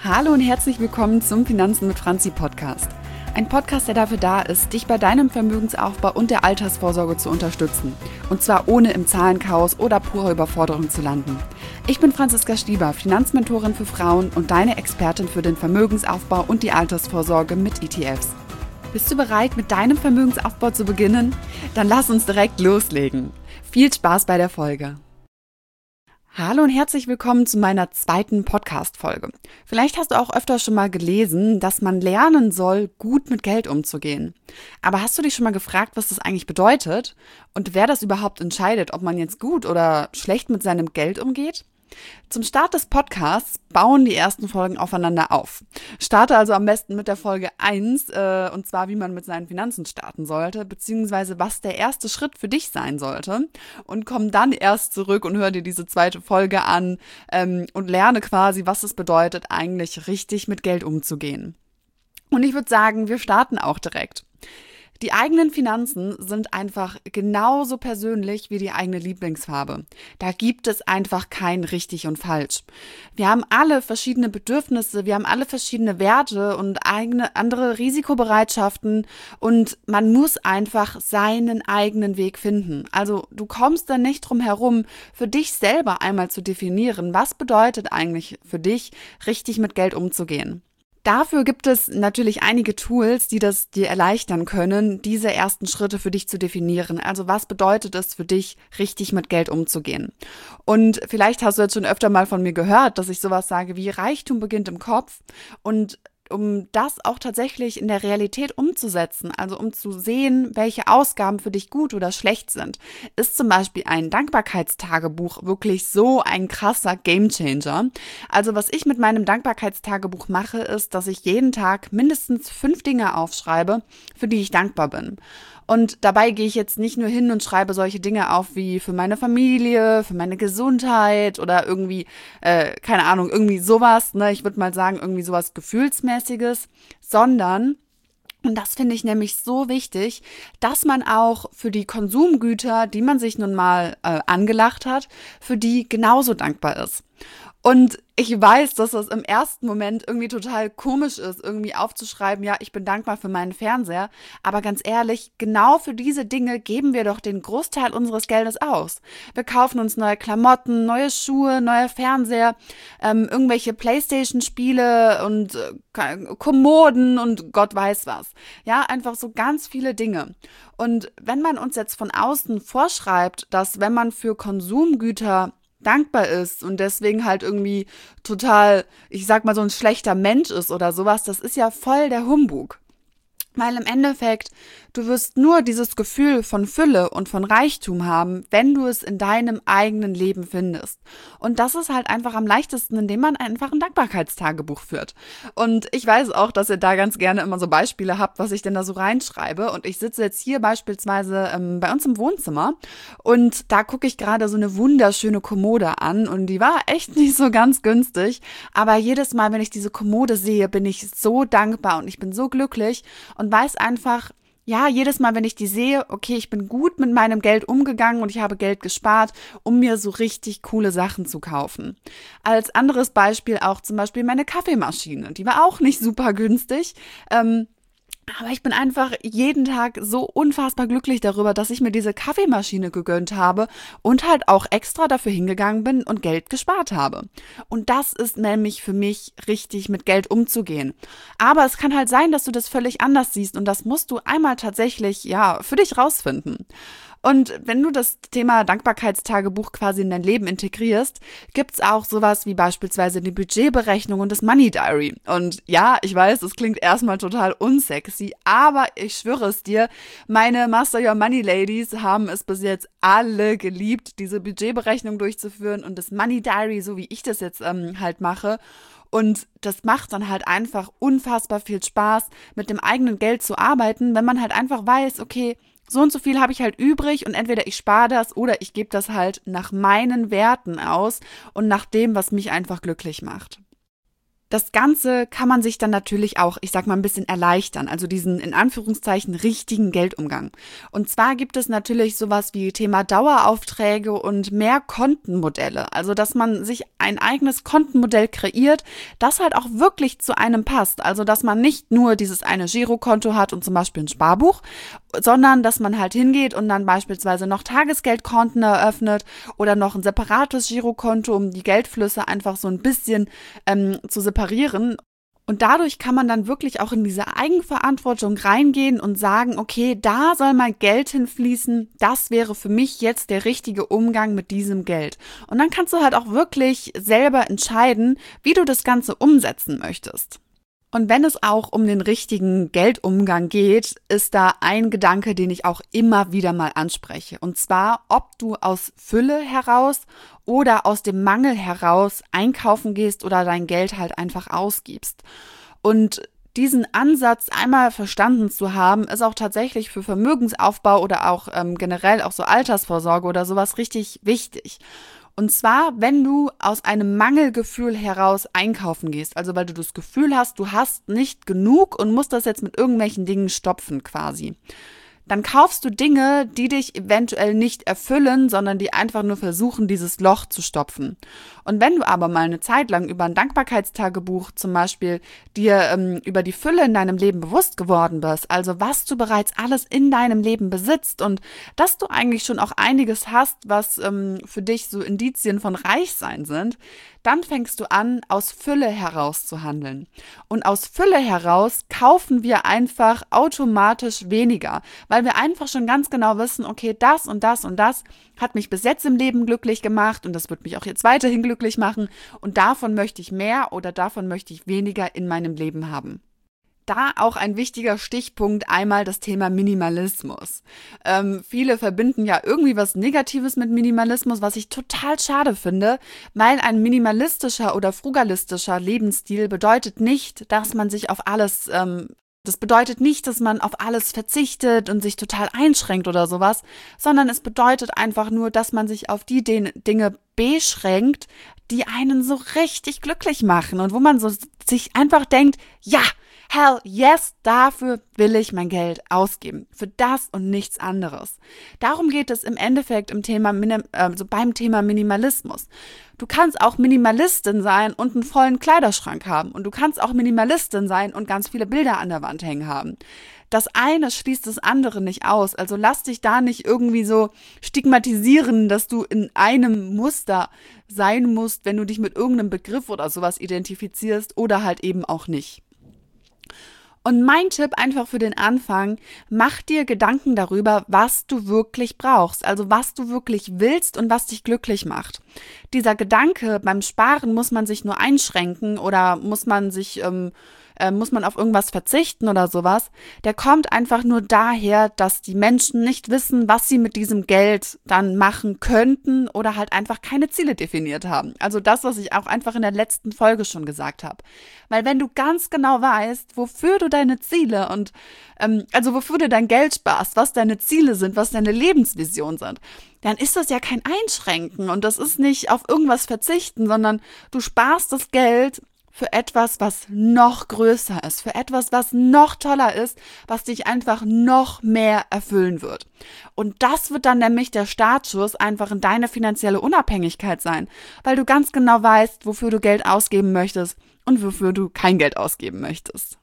Hallo und herzlich willkommen zum Finanzen mit Franzi Podcast. Ein Podcast, der dafür da ist, dich bei deinem Vermögensaufbau und der Altersvorsorge zu unterstützen. Und zwar ohne im Zahlenchaos oder purer Überforderung zu landen. Ich bin Franziska Stieber, Finanzmentorin für Frauen und deine Expertin für den Vermögensaufbau und die Altersvorsorge mit ETFs. Bist du bereit, mit deinem Vermögensaufbau zu beginnen? Dann lass uns direkt loslegen. Viel Spaß bei der Folge. Hallo und herzlich willkommen zu meiner zweiten Podcast-Folge. Vielleicht hast du auch öfter schon mal gelesen, dass man lernen soll, gut mit Geld umzugehen. Aber hast du dich schon mal gefragt, was das eigentlich bedeutet und wer das überhaupt entscheidet, ob man jetzt gut oder schlecht mit seinem Geld umgeht? Zum Start des Podcasts bauen die ersten Folgen aufeinander auf. Starte also am besten mit der Folge 1, und zwar wie man mit seinen Finanzen starten sollte, beziehungsweise was der erste Schritt für dich sein sollte, und komm dann erst zurück und hör dir diese zweite Folge an und lerne quasi, was es bedeutet, eigentlich richtig mit Geld umzugehen. Und ich würde sagen, wir starten auch direkt. Die eigenen Finanzen sind einfach genauso persönlich wie die eigene Lieblingsfarbe. Da gibt es einfach kein richtig und falsch. Wir haben alle verschiedene Bedürfnisse, wir haben alle verschiedene Werte und andere Risikobereitschaften und man muss einfach seinen eigenen Weg finden. Also du kommst da nicht drum herum, für dich selber einmal zu definieren, was bedeutet eigentlich für dich, richtig mit Geld umzugehen. Dafür gibt es natürlich einige Tools, die das dir erleichtern können, diese ersten Schritte für dich zu definieren. Also was bedeutet es für dich, richtig mit Geld umzugehen? Und vielleicht hast du jetzt schon öfter mal von mir gehört, dass ich sowas sage wie Reichtum beginnt im Kopf, und um das auch tatsächlich in der Realität umzusetzen, also um zu sehen, welche Ausgaben für dich gut oder schlecht sind, ist zum Beispiel ein Dankbarkeitstagebuch wirklich so ein krasser Gamechanger. Also was ich mit meinem Dankbarkeitstagebuch mache, ist, dass ich jeden Tag mindestens 5 Dinge aufschreibe, für die ich dankbar bin. Und dabei gehe ich jetzt nicht nur hin und schreibe solche Dinge auf wie für meine Familie, für meine Gesundheit oder irgendwie, keine Ahnung, irgendwie sowas, ne? Ich würde mal sagen, irgendwie sowas Gefühlsmäßiges, sondern, und das finde ich nämlich so wichtig, dass man auch für die Konsumgüter, die man sich nun mal angelacht hat, für die genauso dankbar ist. Und ich weiß, dass das im ersten Moment irgendwie total komisch ist, irgendwie aufzuschreiben, ja, ich bin dankbar für meinen Fernseher. Aber ganz ehrlich, genau für diese Dinge geben wir doch den Großteil unseres Geldes aus. Wir kaufen uns neue Klamotten, neue Schuhe, neue Fernseher, irgendwelche PlayStation-Spiele und Kommoden und Gott weiß was. Ja, einfach so ganz viele Dinge. Und wenn man uns jetzt von außen vorschreibt, dass wenn man für Konsumgüter dankbar ist und deswegen halt irgendwie total, ich sag mal, so ein schlechter Mensch ist oder sowas, das ist ja voll der Humbug. Weil im Endeffekt, du wirst nur dieses Gefühl von Fülle und von Reichtum haben, wenn du es in deinem eigenen Leben findest. Und das ist halt einfach am leichtesten, indem man einfach ein Dankbarkeitstagebuch führt. Und ich weiß auch, dass ihr da ganz gerne immer so Beispiele habt, was ich denn da so reinschreibe. Und ich sitze jetzt hier beispielsweise bei uns im Wohnzimmer und da gucke ich gerade so eine wunderschöne Kommode an und die war echt nicht so ganz günstig. Aber jedes Mal, wenn ich diese Kommode sehe, bin ich so dankbar und ich bin so glücklich und weiß einfach, ja, jedes Mal, wenn ich die sehe, okay, ich bin gut mit meinem Geld umgegangen und ich habe Geld gespart, um mir so richtig coole Sachen zu kaufen. Als anderes Beispiel auch zum Beispiel meine Kaffeemaschine. Die war auch nicht super günstig, aber ich bin einfach jeden Tag so unfassbar glücklich darüber, dass ich mir diese Kaffeemaschine gegönnt habe und halt auch extra dafür hingegangen bin und Geld gespart habe. Und das ist nämlich für mich richtig, mit Geld umzugehen. Aber es kann halt sein, dass du das völlig anders siehst und das musst du einmal tatsächlich, ja, für dich rausfinden. Und wenn du das Thema Dankbarkeitstagebuch quasi in dein Leben integrierst, gibt's auch sowas wie beispielsweise die Budgetberechnung und das Money Diary. Und ja, ich weiß, es klingt erstmal total unsexy, aber ich schwöre es dir, meine Master Your Money Ladies haben es bis jetzt alle geliebt, diese Budgetberechnung durchzuführen und das Money Diary, so wie ich das jetzt halt mache. Und das macht dann halt einfach unfassbar viel Spaß, mit dem eigenen Geld zu arbeiten, wenn man halt einfach weiß, okay, so und so viel habe ich halt übrig und entweder ich spare das oder ich gebe das halt nach meinen Werten aus und nach dem, was mich einfach glücklich macht. Das Ganze kann man sich dann natürlich auch, ich sag mal, ein bisschen erleichtern, also diesen in Anführungszeichen richtigen Geldumgang. Und zwar gibt es natürlich sowas wie Thema Daueraufträge und mehr Kontenmodelle, also dass man sich ein eigenes Kontenmodell kreiert, das halt auch wirklich zu einem passt. Also dass man nicht nur dieses eine Girokonto hat und zum Beispiel ein Sparbuch, sondern dass man halt hingeht und dann beispielsweise noch Tagesgeldkonten eröffnet oder noch ein separates Girokonto, um die Geldflüsse einfach so ein bisschen zu separieren. Und dadurch kann man dann wirklich auch in diese Eigenverantwortung reingehen und sagen, okay, da soll mein Geld hinfließen, das wäre für mich jetzt der richtige Umgang mit diesem Geld. Und dann kannst du halt auch wirklich selber entscheiden, wie du das Ganze umsetzen möchtest. Und wenn es auch um den richtigen Geldumgang geht, ist da ein Gedanke, den ich auch immer wieder mal anspreche. Und zwar, ob du aus Fülle heraus oder aus dem Mangel heraus einkaufen gehst oder dein Geld halt einfach ausgibst. Und diesen Ansatz einmal verstanden zu haben, ist auch tatsächlich für Vermögensaufbau oder auch generell auch so Altersvorsorge oder sowas richtig wichtig. Und zwar, wenn du aus einem Mangelgefühl heraus einkaufen gehst, also weil du das Gefühl hast, du hast nicht genug und musst das jetzt mit irgendwelchen Dingen stopfen quasi. Dann kaufst du Dinge, die dich eventuell nicht erfüllen, sondern die einfach nur versuchen, dieses Loch zu stopfen. Und wenn du aber mal eine Zeit lang über ein Dankbarkeitstagebuch zum Beispiel dir über die Fülle in deinem Leben bewusst geworden bist, also was du bereits alles in deinem Leben besitzt und dass du eigentlich schon auch einiges hast, was für dich so Indizien von Reichsein sind, dann fängst du an, aus Fülle heraus zu handeln. Und aus Fülle heraus kaufen wir einfach automatisch weniger, weil wir einfach schon ganz genau wissen, okay, das und das und das hat mich bis jetzt im Leben glücklich gemacht und das wird mich auch jetzt weiterhin glücklich machen und davon möchte ich mehr oder davon möchte ich weniger in meinem Leben haben. Da auch ein wichtiger Stichpunkt einmal das Thema Minimalismus. Viele verbinden ja irgendwie was Negatives mit Minimalismus, was ich total schade finde, weil ein minimalistischer oder frugalistischer Lebensstil bedeutet nicht, dass man sich auf alles das bedeutet nicht, dass man auf alles verzichtet und sich total einschränkt oder sowas, sondern es bedeutet einfach nur, dass man sich auf die Dinge beschränkt, die einen so richtig glücklich machen und wo man so sich einfach denkt, ja, hell yes, dafür will ich mein Geld ausgeben. Für das und nichts anderes. Darum geht es im Endeffekt beim Thema Minimalismus. Du kannst auch Minimalistin sein und einen vollen Kleiderschrank haben. Und du kannst auch Minimalistin sein und ganz viele Bilder an der Wand hängen haben. Das eine schließt das andere nicht aus. Also lass dich da nicht irgendwie so stigmatisieren, dass du in einem Muster sein musst, wenn du dich mit irgendeinem Begriff oder sowas identifizierst oder halt eben auch nicht. Und mein Tipp einfach für den Anfang, mach dir Gedanken darüber, was du wirklich brauchst, also was du wirklich willst und was dich glücklich macht. Dieser Gedanke, beim Sparen muss man sich nur einschränken oder muss man auf irgendwas verzichten oder sowas, der kommt einfach nur daher, dass die Menschen nicht wissen, was sie mit diesem Geld dann machen könnten oder halt einfach keine Ziele definiert haben. Also das, was ich auch einfach in der letzten Folge schon gesagt habe. Weil wenn du ganz genau weißt, wofür du deine Ziele und wofür du dein Geld sparst, was deine Ziele sind, was deine Lebensvision sind, dann ist das ja kein Einschränken und das ist nicht auf irgendwas verzichten, sondern du sparst das Geld für etwas, was noch größer ist, für etwas, was noch toller ist, was dich einfach noch mehr erfüllen wird. Und das wird dann nämlich der Startschuss einfach in deine finanzielle Unabhängigkeit sein, weil du ganz genau weißt, wofür du Geld ausgeben möchtest und wofür du kein Geld ausgeben möchtest.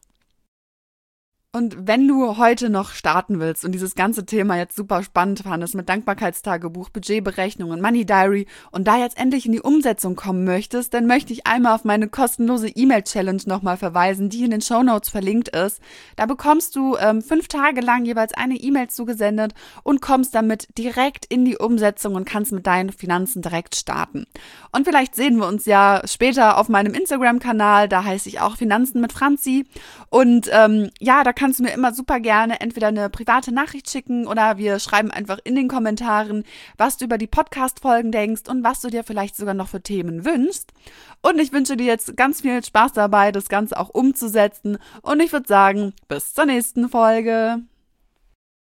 Und wenn du heute noch starten willst und dieses ganze Thema jetzt super spannend fandest mit Dankbarkeitstagebuch, Budgetberechnung und Money Diary und da jetzt endlich in die Umsetzung kommen möchtest, dann möchte ich einmal auf meine kostenlose E-Mail-Challenge nochmal verweisen, die in den Shownotes verlinkt ist. Da bekommst du 5 Tage lang jeweils eine E-Mail zugesendet und kommst damit direkt in die Umsetzung und kannst mit deinen Finanzen direkt starten. Und vielleicht sehen wir uns ja später auf meinem Instagram-Kanal, da heiße ich auch Finanzen mit Franzi. Und da kannst du mir immer super gerne entweder eine private Nachricht schicken oder wir schreiben einfach in den Kommentaren, was du über die Podcast-Folgen denkst und was du dir vielleicht sogar noch für Themen wünschst. Und ich wünsche dir jetzt ganz viel Spaß dabei, das Ganze auch umzusetzen. Und ich würde sagen, bis zur nächsten Folge.